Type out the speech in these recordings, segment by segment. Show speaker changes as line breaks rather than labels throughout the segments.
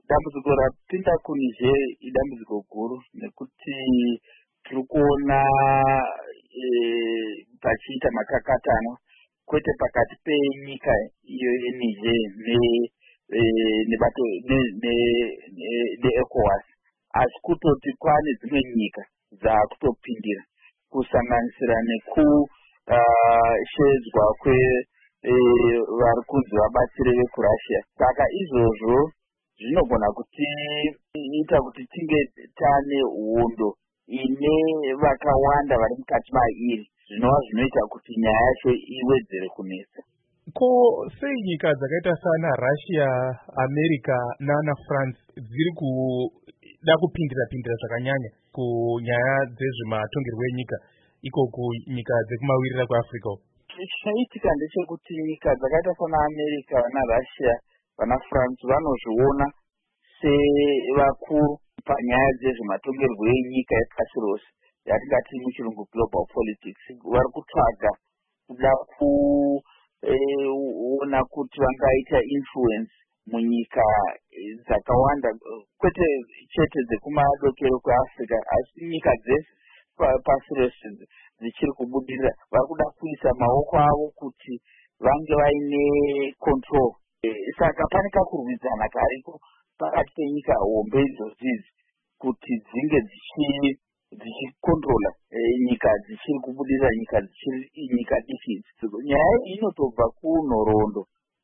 dambudziko rapinda kuNiger idambudziko guru nekuti tiri kuona pachiita makakatanwa kwete pakati penyika iyo yeNiger neECOWAS, asi kutoti kwane dzimwe nyika dzakutopindira kusanganisira nekushedzwa vari kunzi vabatsire vekuRussia. Saka izvozvo zvinogona kutiita kuti tinge tane hondo ine vakawanda vari mukati mairi, zvinova zvinoita kuti nyaya yacho iwedzere kunetsa.
Ko sei nyika dzakaita sana Russia, America nana France dziri kuda kupindira zvakanyanya kunyaya dzezvematongerwo enyika iko kunyika dzekumawirira kweAfrica?
Chaitika ndechekuti nyika dzakaita sana America naRussia vana France vanozviona sevakuru panyaya dzezvematongerwo enyika epasi rose, yatingati muchirungu global politics. Vari kutsvaga kuda kuona kuti vangaita influence munyika dzakawanda, kwete chete dzekumadokero kweAfrica, asi nyika dzese pasi rose dzichiri kubudirira. Vari kuda kuisa maoko avo kuti vange vaine control. Saka pane kakurwidzana kariko pakati penyika hombe idzodzidzi kuti dzinge dzichikontrola nyika dzichiri kubudirira, nyika diki. Nyaya iyi inotobva kunhoroondo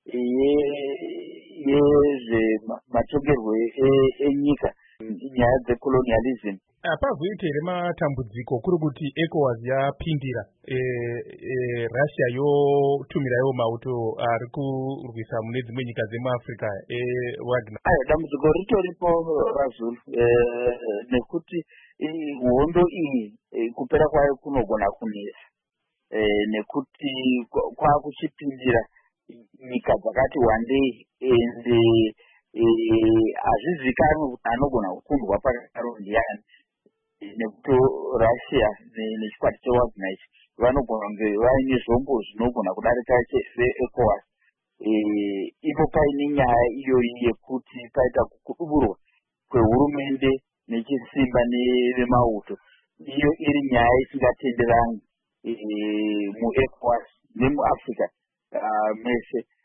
yezvematongerwo enyika, nyaya dzecolonialism.
Hapazoite here matambudziko kuri kuti ECOWAS yapindira Russia yotumirawo mauto ari kurwisa mune dzimwe nyika dzemuAfrica Wagner?
Dambudziko ritoripo Razulu, nekuti hondo iyi kupera kwayo kunogona kunesa, nekuti kwakuchipindira nyika dzakati wandei, ende hazvizikanwi kuti anogona kukundwa pakaro ndiani, nekuti Russia nechikwata cheWagner ichi vanogona kunge vaine zvombo zvinogona kudarika veECOWAS. Ipo paine nyaya iyoyi yekuti paita kukuduburwa kwehurumende nechisimba nevemauto, iyo iri nyaya isingatenderani muECOWAS nemuAfrica mese.